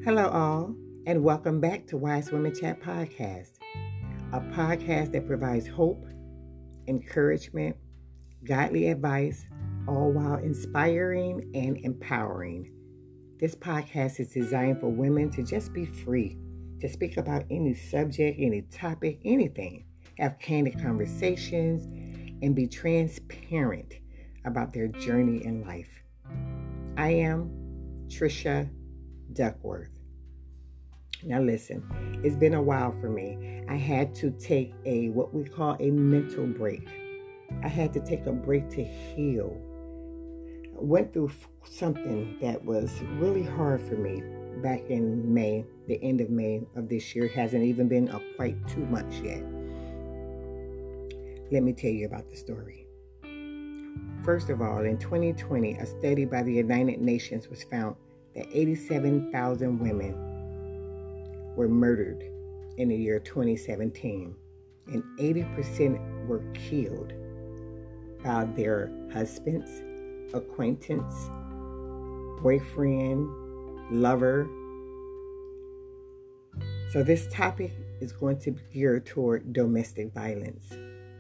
Hello, all, and welcome back to Wise Women Chat Podcast, a podcast that provides hope, encouragement, godly advice, all while inspiring and empowering. This podcast is designed for women to just be free, to speak about any subject, any topic, anything, have candid conversations, and be transparent about their journey in life. I am Trisha Duckworth. Now listen, it's been a while for me. I had to take what we call a mental break. I had to take a break to heal. I went through something that was really hard for me back in May, the end of May of this year. It hasn't even been quite 2 months yet. Let me tell you about the story. First of all, in 2020, a study by the United Nations was found that 87,000 women were murdered in the year 2017, and 80% were killed by their husbands, acquaintance, boyfriend, lover. So this topic is going to be geared toward domestic violence.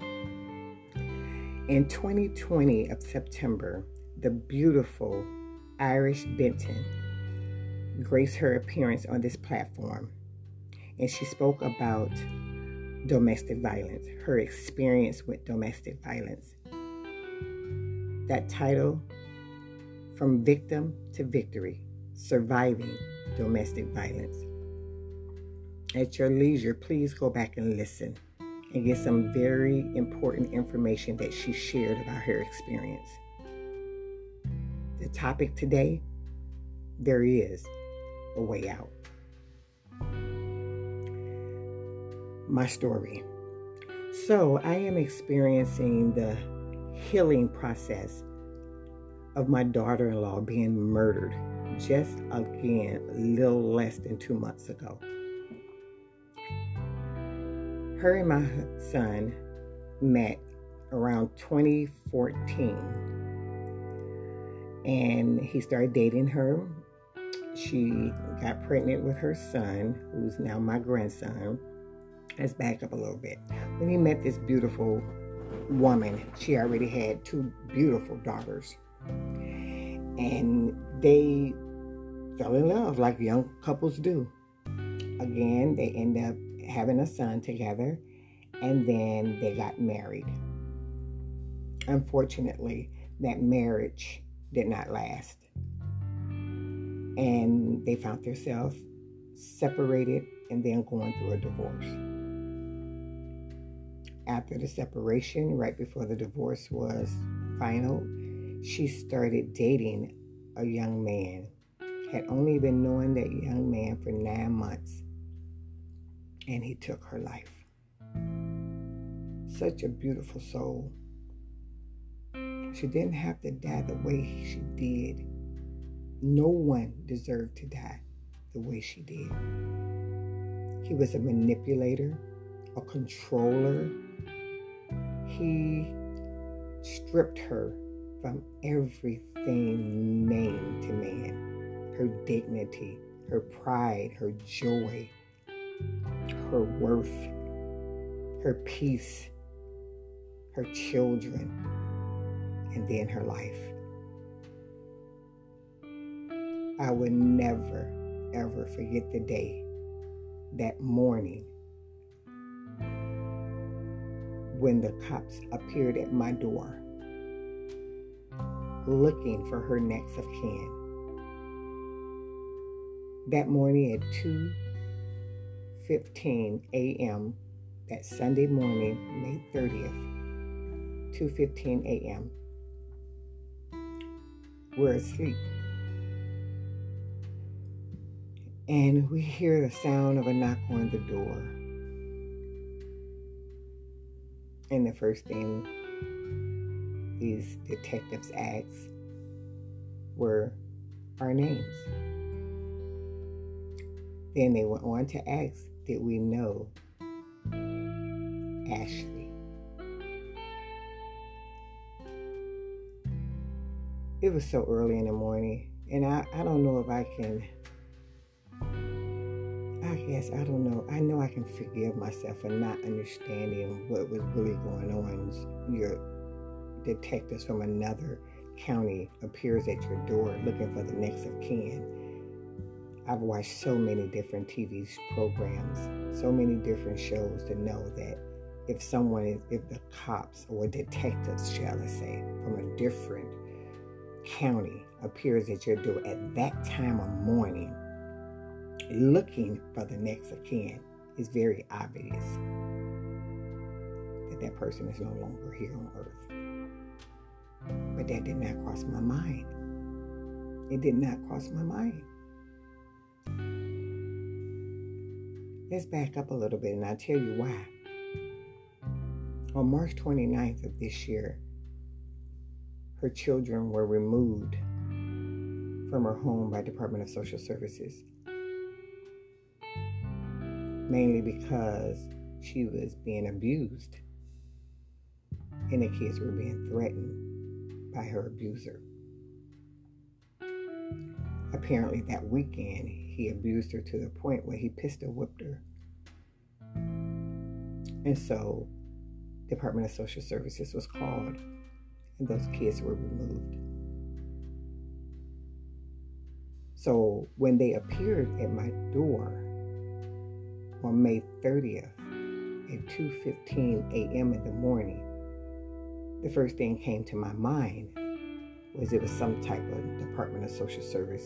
In 2020 of September, the beautiful Iris Benton graced her appearance on this platform, and she spoke about domestic violence, her experience with domestic violence. That title, From Victim to Victory, Surviving Domestic Violence. At your leisure, please go back and listen and get some very important information that she shared about her experience. The topic today, there is a way out. My story. So I am experiencing the healing process of my daughter-in-law being murdered just again a little less than 2 months ago. Her and my son met around 2014, and he started dating her. She got pregnant with her son, who's now my grandson. Let's back up a little bit. When he met this beautiful woman, she already had 2 beautiful daughters. And they fell in love like young couples do. Again, they end up having a son together, and then they got married. Unfortunately, that marriage did not last. And they found themselves separated and then going through a divorce. After the separation, right before the divorce was final, she started dating a young man. Had only been knowing that young man for 9 months, and he took her life. Such a beautiful soul. She didn't have to die the way she did. No one deserved to die the way she did. He was a manipulator, a controller. He stripped her from everything named to man. Her dignity, her pride, her joy, her worth, her peace, her children, and then her life. I will never, ever forget the day, that morning, when the cops appeared at my door looking for her next of kin. That morning at 2:15 a.m., that Sunday morning, May 30th, 2:15 a.m., we're asleep. And we hear the sound of a knock on the door. And the first thing these detectives asked were our names. Then they went on to ask, did we know Ashley? It was so early in the morning, and I don't know if I can I guess, I don't know. I know I can forgive myself for not understanding what was really going on. Your detectives from another county appears at your door looking for the next of kin. I've watched so many different TV programs, so many different shows to know that if the cops or detectives, shall I say, from a different county appears at your door at that time of morning looking for the next of kin, it's very obvious that that person is no longer here on earth. But that did not cross my mind. It did not cross my mind. Let's back up a little bit and I'll tell you why. On March 29th of this year, her children were removed from her home by Department of Social Services, mainly because she was being abused and the kids were being threatened by her abuser. Apparently that weekend, he abused her to the point where he pistol whipped her. And so Department of Social Services was called and those kids were removed. So when they appeared at my door on May 30th at 2:15 a.m. in the morning, the first thing came to my mind was it was some type of Department of Social Service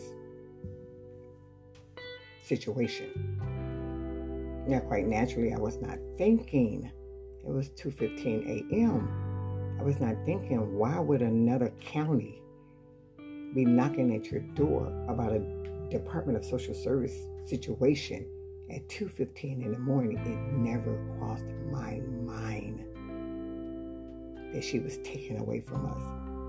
situation. Now, quite naturally, I was not thinking, it was 2:15 a.m. I was not thinking, why would another county be knocking at your door about a Department of Social Service situation at 2:15 in the morning? It never crossed my mind that she was taken away from us.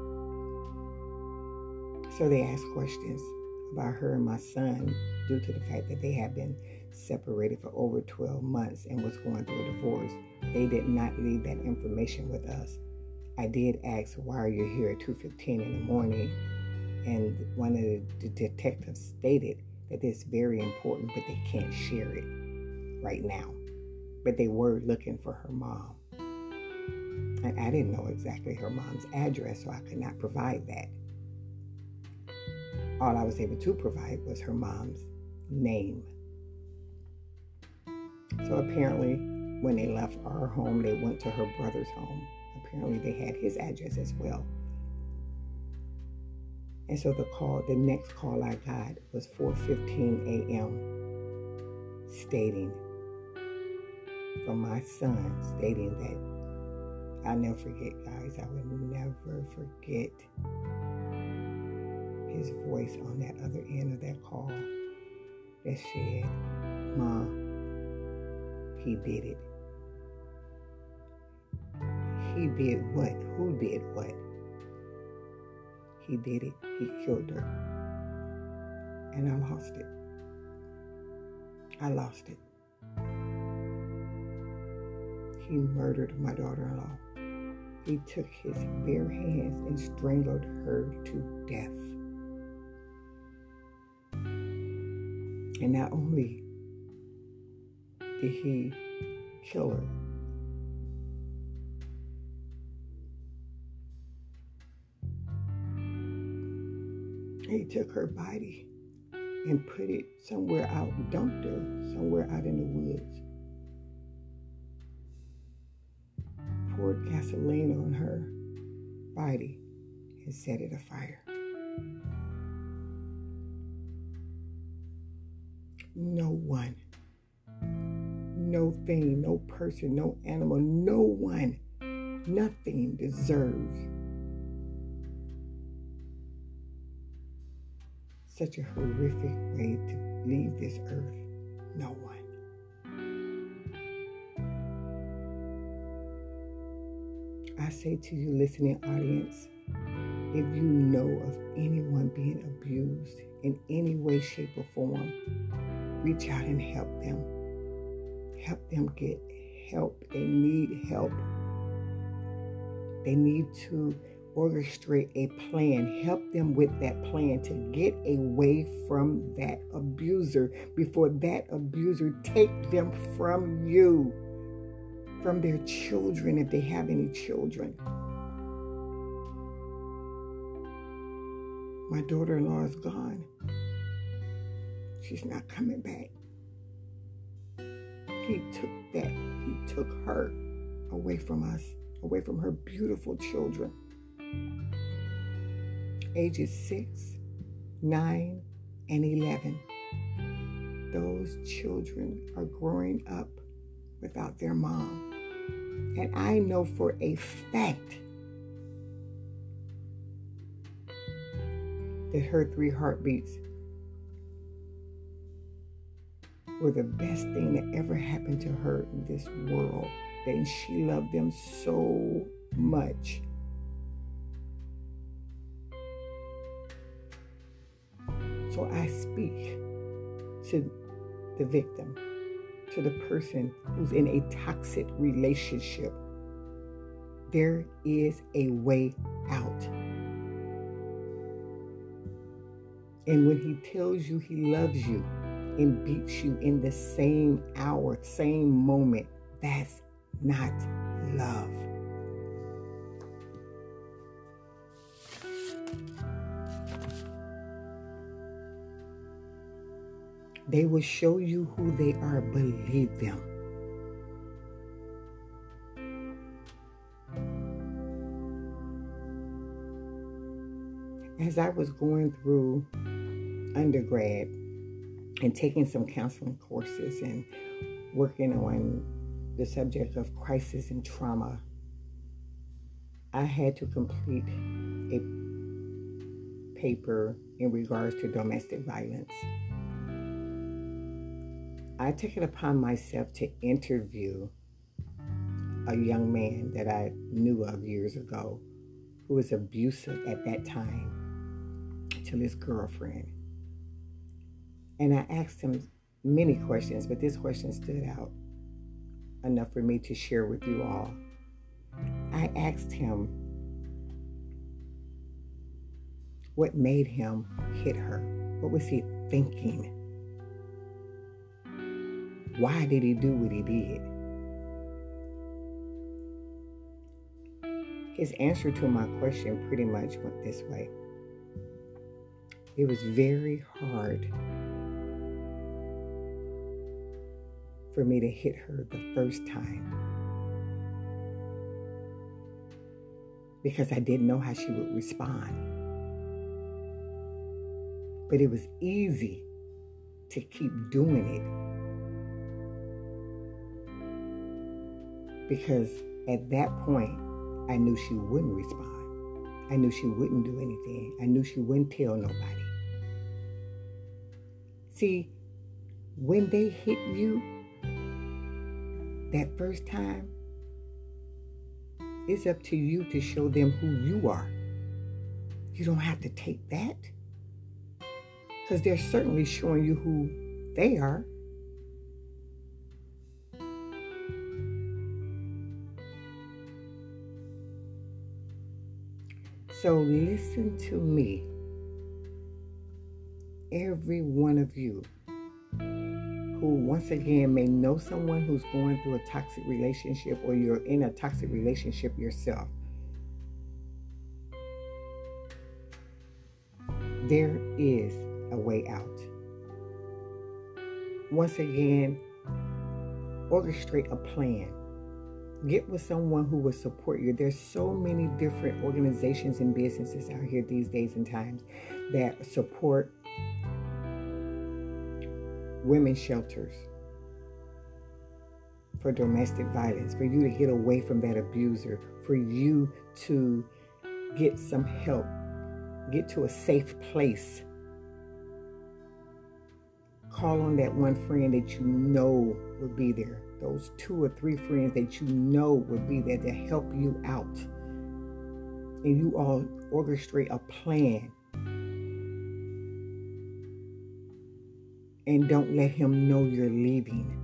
So they asked questions about her and my son due to the fact that they had been separated for over 12 months and was going through a divorce. They did not leave that information with us. I did ask, why are you here at 2:15 in the morning? And one of the detectives stated that it's very important, but they can't share it right now. But they were looking for her mom. And I didn't know exactly her mom's address, so I could not provide that. All I was able to provide was her mom's name. So apparently, when they left our home, they went to her brother's home. Apparently, they had his address as well. And so the next call I got was 4:15 a.m. stating from my son, stating that I'll never forget, guys. I will never forget his voice on that other end of that call that said, "Mom, he did it." He did what? Who did what? He did it. He killed her. And I lost it. I lost it. He murdered my daughter-in-law. He took his bare hands and strangled her to death. And not only did he kill her, he took her body and put it somewhere out, dumped her somewhere out in the woods. Poured gasoline on her body and set it afire. No one, no thing, no person, no animal, no one, nothing deserves such a horrific way to leave this earth. No one. I say to you, listening audience, if you know of anyone being abused in any way, shape, or form, reach out and help them. Help them get help. They need help. They need to orchestrate a plan. Help them with that plan to get away from that abuser before that abuser take them from you, from their children if they have any children. My daughter-in-law is gone. She's not coming back. He took her away from us, away from her beautiful children. Ages 6, 9, and 11. Those children are growing up without their mom. And I know for a fact that her 3 heartbeats were the best thing that ever happened to her in this world. And she loved them so much. So I speak to the victim, to the person who's in a toxic relationship. There is a way out. And when he tells you he loves you and beats you in the same hour, same moment, that's not love. They will show you who they are. Believe them. As I was going through undergrad and taking some counseling courses and working on the subject of crisis and trauma, I had to complete a paper in regards to domestic violence. I took it upon myself to interview a young man that I knew of years ago who was abusive at that time to his girlfriend. And I asked him many questions, but this question stood out enough for me to share with you all. I asked him what made him hit her. What was he thinking? Why did he do what he did? His answer to my question pretty much went this way. It was very hard for me to hit her the first time because I didn't know how she would respond. But it was easy to keep doing it because at that point, I knew she wouldn't respond. I knew she wouldn't do anything. I knew she wouldn't tell nobody. See, when they hit you that first time, it's up to you to show them who you are. You don't have to take that because they're certainly showing you who they are. So listen to me, every one of you who once again may know someone who's going through a toxic relationship or you're in a toxic relationship yourself. There is a way out. Once again, orchestrate a plan. Get with someone who will support you. There's so many different organizations and businesses out here these days and times that support women's shelters for domestic violence, for you to get away from that abuser, for you to get some help, get to a safe place. Call on that one friend that you know will be there. Those 2 or 3 friends that you know will be there to help you out. And you all orchestrate a plan. And don't let him know you're leaving.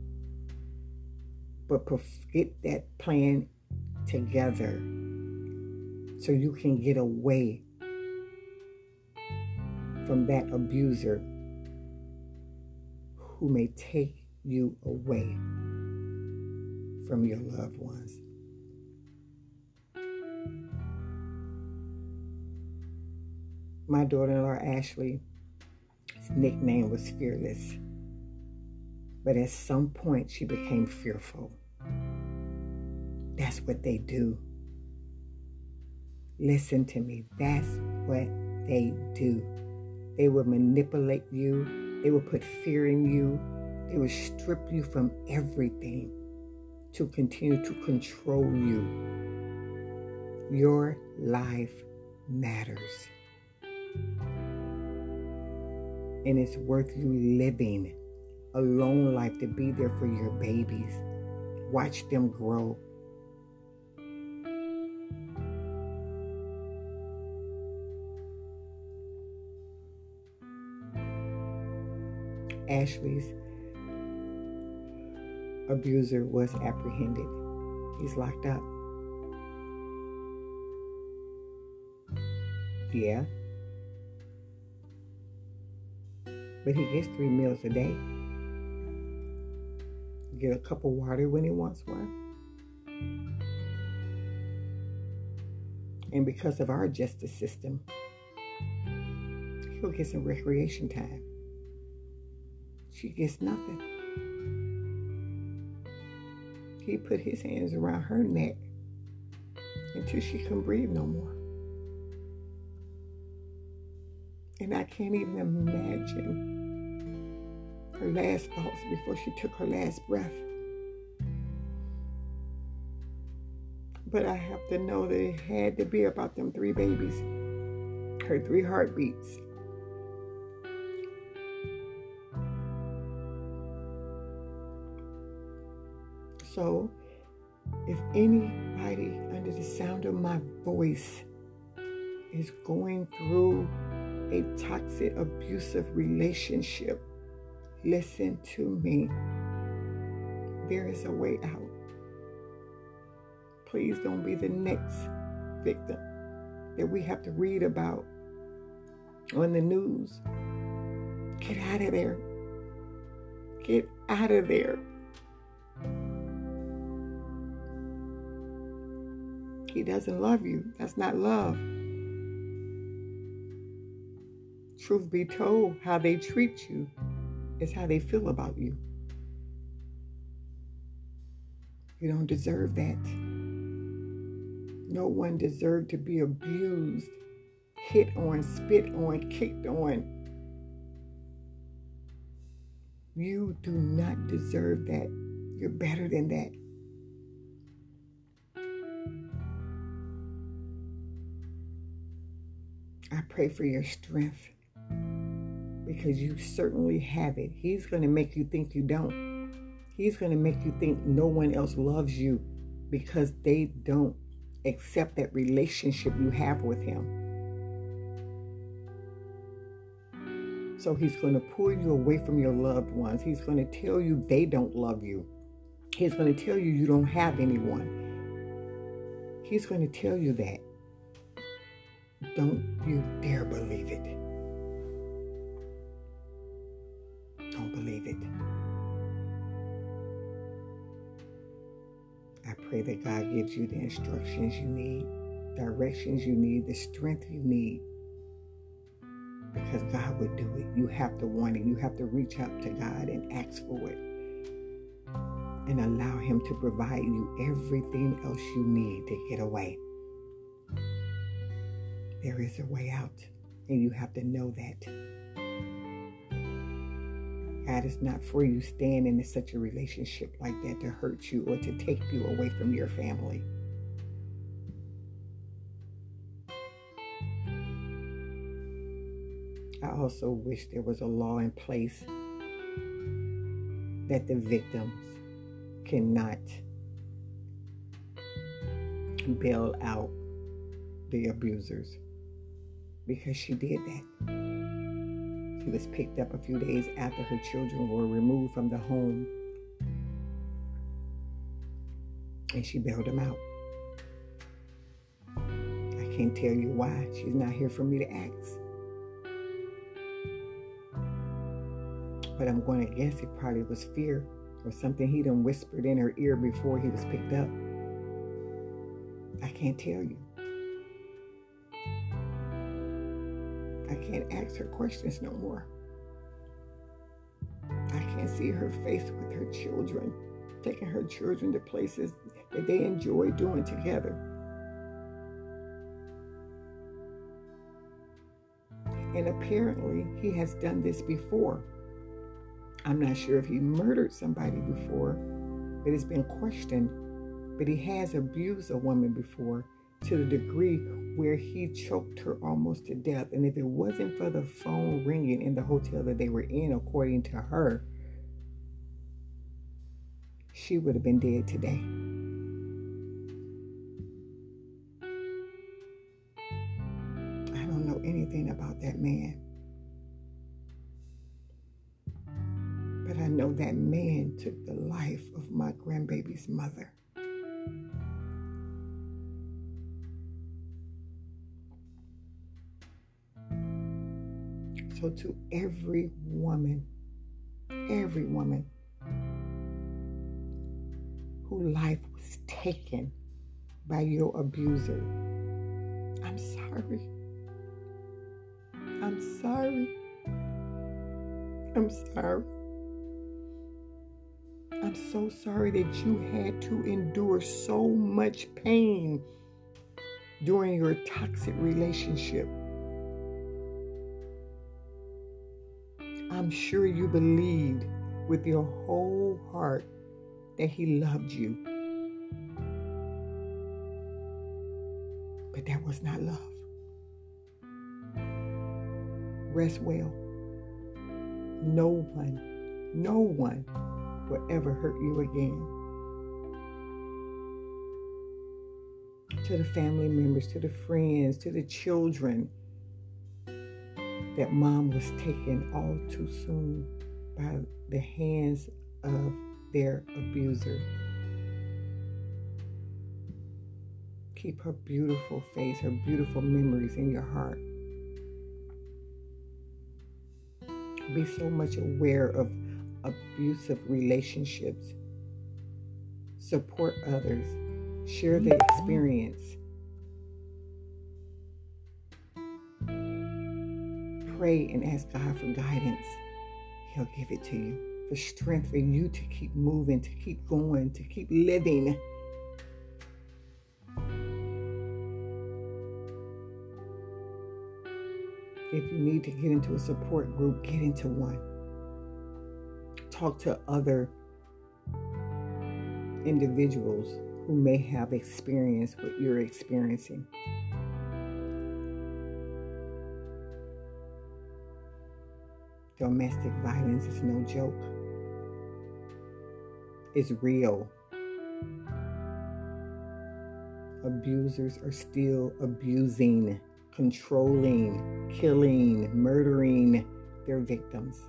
But get that plan together so you can get away from that abuser who may take you away from your loved ones. My daughter-in-law, Ashley's nickname was Fearless. But at some point, she became fearful. That's what they do. Listen to me. That's what they do. They will manipulate you. They will put fear in you. They will strip you from everything to continue to control you. Your life matters. And it's worth you living a lone life to be there for your babies. Watch them grow. Ashley's abuser was apprehended. He's locked up. Yeah. But he gets 3 meals a day. Get a cup of water when he wants one. And because of our justice system, he'll get some recreation time. She gets nothing. He put his hands around her neck until she couldn't breathe no more. And I can't even imagine her last thoughts before she took her last breath. But I have to know that it had to be about them 3 babies, her 3 heartbeats. So, if anybody under the sound of my voice is going through a toxic, abusive relationship, listen to me. There is a way out. Please don't be the next victim that we have to read about on the news. Get out of there. Get out of there. He doesn't love you. That's not love. Truth be told, how they treat you is how they feel about you. You don't deserve that. No one deserved to be abused, hit on, spit on, kicked on. You do not deserve that. You're better than that. I pray for your strength, because you certainly have it. He's going to make you think you don't. He's going to make you think no one else loves you because they don't accept that relationship you have with him. So he's going to pull you away from your loved ones. He's going to tell you they don't love you. He's going to tell you you don't have anyone. He's going to tell you that. Don't you dare believe it. Don't believe it. I pray that God gives you the instructions you need, directions you need, the strength you need. Because God would do it. You have to want it. You have to reach out to God and ask for it. And allow him to provide you everything else you need to get away. There is a way out, and you have to know that. God is not for you staying in such a relationship like that to hurt you or to take you away from your family. I also wish there was a law in place that the victims cannot bail out the abusers. Because she did that. She was picked up a few days after her children were removed from the home. And she bailed them out. I can't tell you why. She's not here for me to ask. But I'm going to guess it probably was fear or something he done whispered in her ear before he was picked up. I can't tell you. I can't ask her questions no more. I can't see her face with her children, taking her children to places that they enjoy doing together. And apparently he has done this before. I'm not sure if he murdered somebody before, but it's been questioned. But he has abused a woman before to the degree where he choked her almost to death. And if it wasn't for the phone ringing in the hotel that they were in, according to her, she would have been dead today. I don't know anything about that man. But I know that man took the life of my grandbaby's mother. So to every woman whose life was taken by your abuser, I'm sorry. I'm sorry. I'm sorry. I'm so sorry that you had to endure so much pain during your toxic relationship. I'm sure you believed with your whole heart that he loved you. But that was not love. Rest well. No one will ever hurt you again. To the family members, to the friends, to the children, that mom was taken all too soon by the hands of their abuser. Keep her beautiful face, her beautiful memories in your heart. Be so much aware of abusive relationships. Support others. Share the experience. Pray and ask God for guidance. He'll give it to you. For strength for you to keep moving, to keep going, to keep living. If you need to get into a support group, get into one. Talk to other individuals who may have experienced what you're experiencing. Domestic violence is no joke. It's real. Abusers are still abusing, controlling, killing, murdering their victims.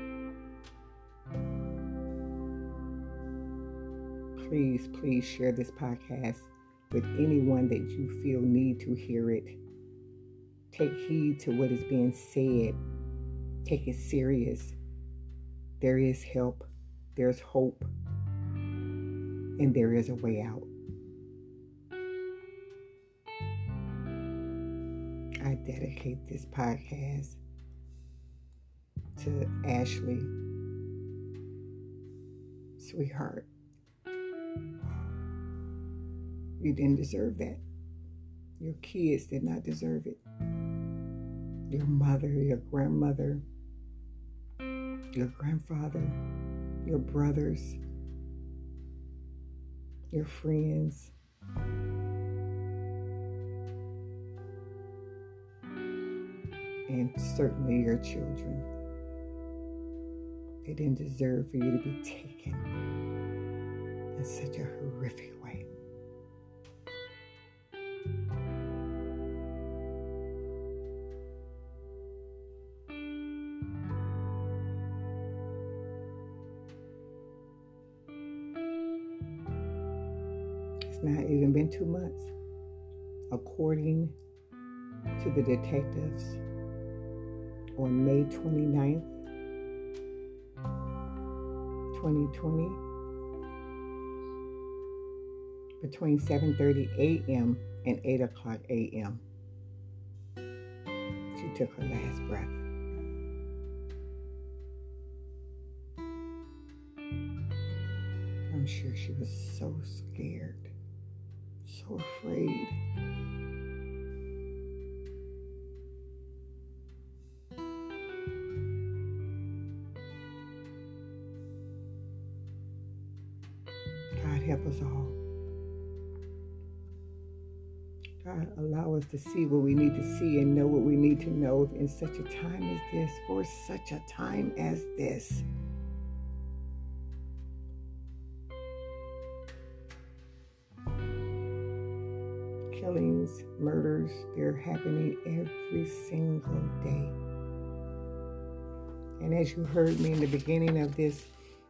Please share this podcast with anyone that you feel need to hear it. Take heed to what is being said. Take it serious. There is help. There's hope. And there is a way out. I dedicate this podcast to Ashley. Sweetheart, you didn't deserve that. Your kids did not deserve it. Your mother, your grandmother, your grandfather, your brothers, your friends, and certainly your children. They didn't deserve for you to be taken in such a horrific way. It's not even been 2 months. According to the detectives on May 29th, 2020, between 7:30 a.m. and 8 o'clock a.m. She took her last breath. I'm sure she was so scared, so afraid. God help us all. God, allow us to see what we need to see and know what we need to know in such a time as this, for such a time as this. Killings, murders, they're happening every single day. And as you heard me in the beginning of this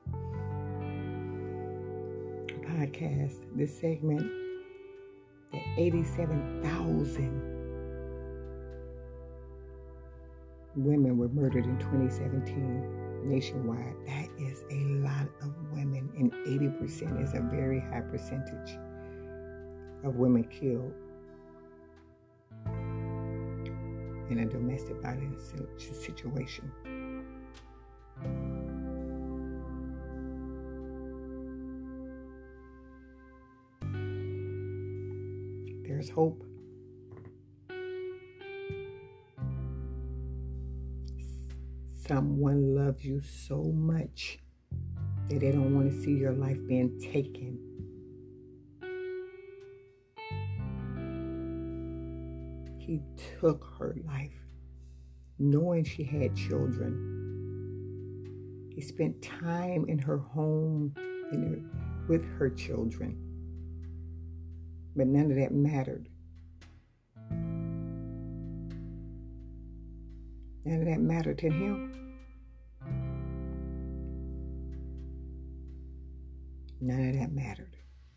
podcast, this segment, that 87,000 women were murdered in 2017 nationwide. That is a lot of women, and 80% is a very high percentage of women killed in a domestic violence situation. There's hope. Someone loves you so much that they don't want to see your life being taken. He took her life, knowing she had children. He spent time in her home with her children. But none of that mattered. None of that mattered to him. None of that mattered.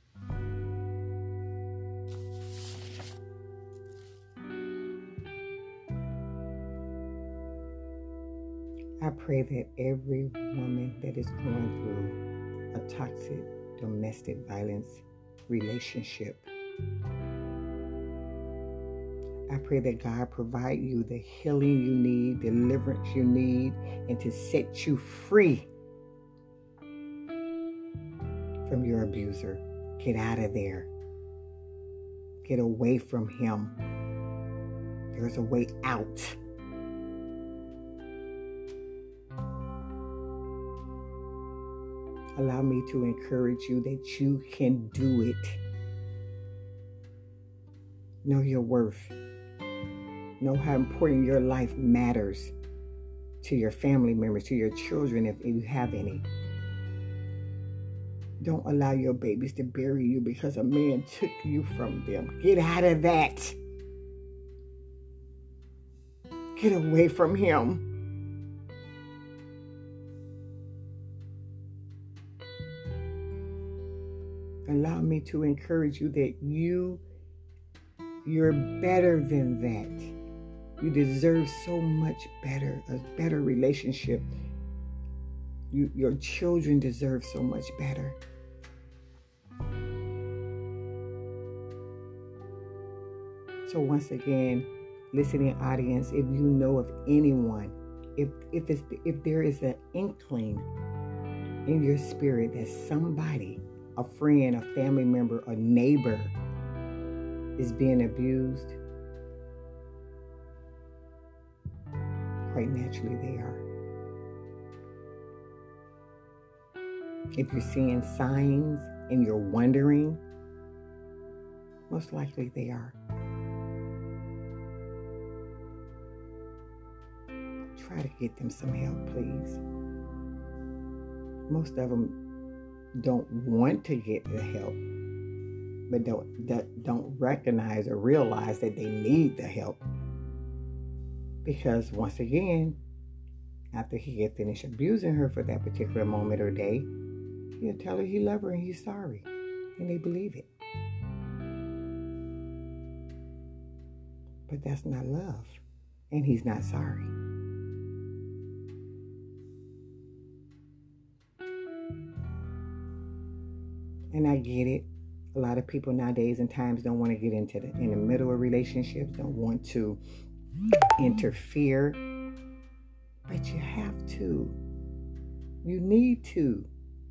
I pray that every woman that is going through a toxic domestic violence relationship, I pray that God provide you the healing you need, deliverance you need, and to set you free from your abuser. Get out of there. Get away from him. There's a way out. Allow me to encourage you that you can do it. Know your worth. Know how important your life matters to your family members, to your children, if you have any. Don't allow your babies to bury you because a man took you from them. Get out of that. Get away from him. Allow me to encourage you that you're better than that. You deserve so much better, a better relationship. Your children deserve so much better. So once again, listening audience, if you know of anyone, if there is an inkling in your spirit that somebody, a friend, a family member, a neighbor is being abused, quite naturally they are. If you're seeing signs and you're wondering, most likely they are. Try to get them some help, please. Most of them don't want to get the help, but don't recognize or realize that they need the help. Because once again, after he get finished abusing her for that particular moment or day, he'll tell her he loves her and he's sorry. And they believe it. But that's not love. And he's not sorry. And I get it. A lot of people nowadays and times don't want to get into in the middle of relationships, don't want to interfere. But you have to. You need to.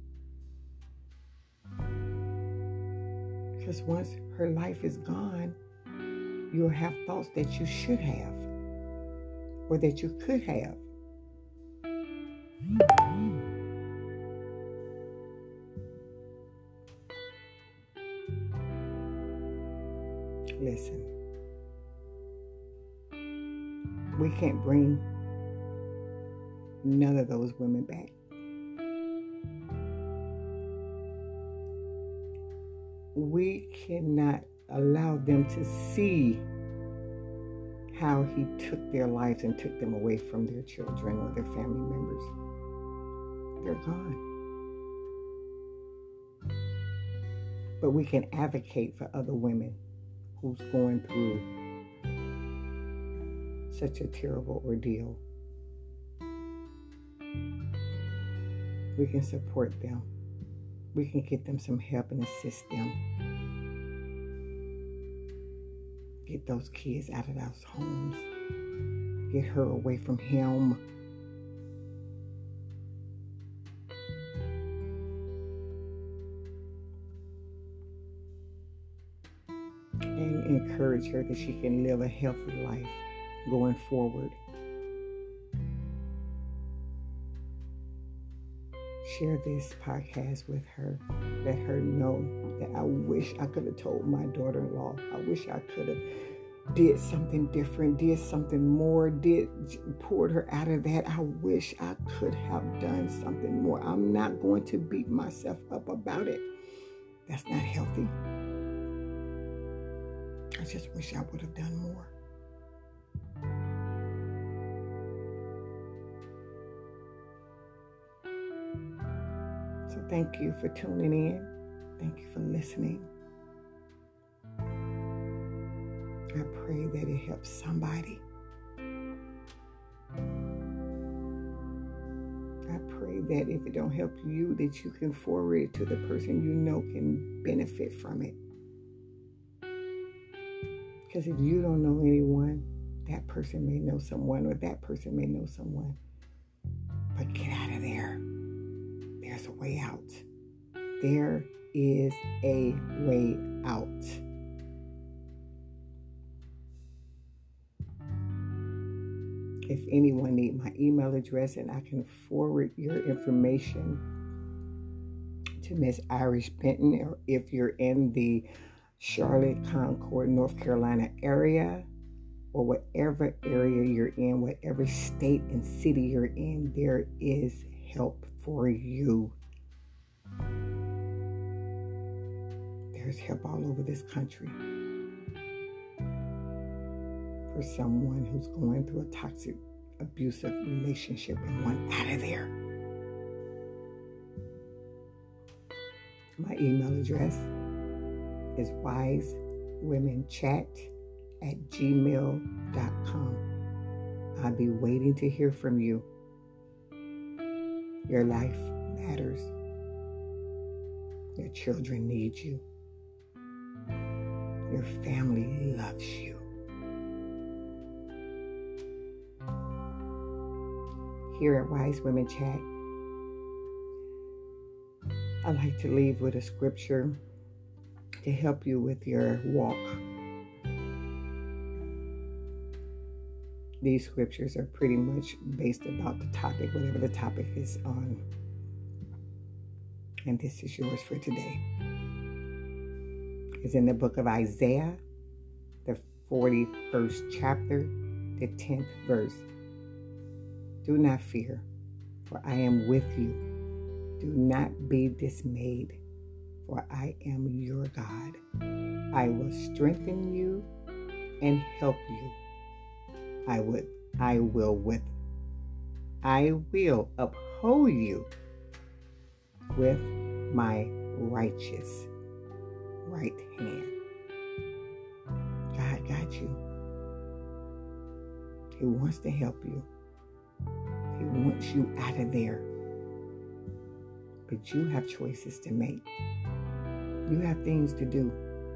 Because once her life is gone, you'll have thoughts that you should have or that you could have. Listen, we can't bring none of those women back. We cannot allow them to see how he took their lives and took them away from their children or their family members. They're gone. But we can advocate for other women who's going through such a terrible ordeal. We can support them. We can get them some help and assist them. Get those kids out of those homes. Get her away from him. And encourage her that she can live a healthy life going forward. Share this podcast with her. Let her know that I wish I could have told my daughter-in-law. I wish I could have did something different, did something more, poured her out of that. I wish I could have done something more. I'm not going to beat myself up about it. That's not healthy. I just wish I would have done more. So thank you for tuning in. Thank you for listening. I pray that it helps somebody. I pray that if it don't help you, that you can forward it to the person you know can benefit from it. Because if you don't know anyone, that person may know someone, or that person may know someone. But get out of there. There's a way out. There is a way out. If anyone needs my email address and I can forward your information to Miss Irish Benton, or if you're in the Charlotte, Concord, North Carolina area, or whatever area you're in, whatever state and city you're in, there is help for you. There's help all over this country for someone who's going through a toxic, abusive relationship and want out of there. My email address is wisewomenchat@gmail.com. I'll be waiting to hear from you. Your life matters. Your children need you. Your family loves you. Here at Wise Women Chat, I like to leave with a scripture to help you with your walk. These scriptures are pretty much based about the topic, whatever the topic is on. And this is yours for today. It's in the book of Isaiah, the 41st chapter, the 10th verse. Do not fear, for I am with you. Do not be dismayed, for I am your God. I will strengthen you and help you. I will uphold you with my righteous right hand. God got you. He wants to help you. He wants you out of there. But you have choices to make. You have things to do.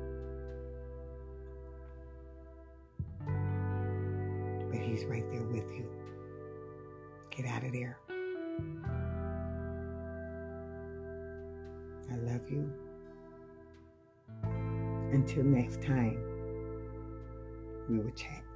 But he's right there with you. Get out of there. I love you. Until next time, we will chat.